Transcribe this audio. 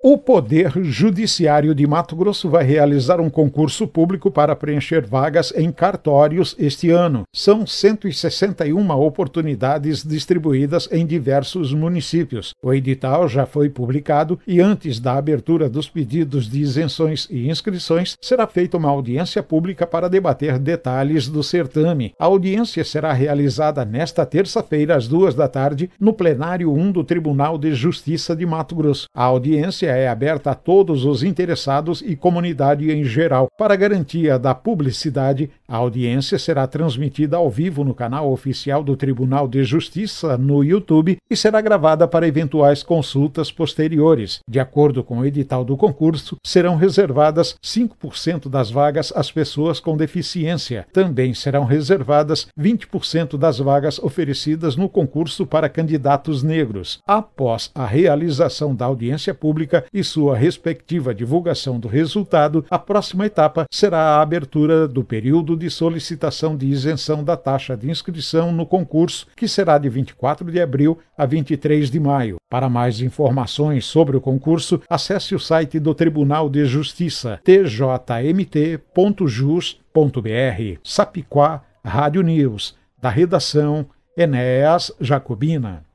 O Poder Judiciário de Mato Grosso vai realizar um concurso público para preencher vagas em cartórios este ano. São 161 oportunidades distribuídas em diversos municípios. O edital já foi publicado e antes da abertura dos pedidos de isenções e inscrições, será feita uma audiência pública para debater detalhes do certame. A audiência será realizada nesta terça-feira, às 14h, no plenário 1 do Tribunal de Justiça de Mato Grosso. A audiência é aberta a todos os interessados e comunidade em geral. Para garantia da publicidade, a audiência será transmitida ao vivo no canal oficial do Tribunal de Justiça no YouTube e será gravada para eventuais consultas posteriores. De acordo com o edital do concurso, serão reservadas 5% das vagas às pessoas com deficiência. Também serão reservadas 20% das vagas oferecidas no concurso para candidatos negros. Após a realização da audiência pública e sua respectiva divulgação do resultado, a próxima etapa será a abertura do período de solicitação de isenção da taxa de inscrição no concurso, que será de 24 de abril a 23 de maio. Para mais informações sobre o concurso, acesse o site do Tribunal de Justiça, tjmt.jus.br. Sapiquá, Rádio News, da redação Enéas Jacobina.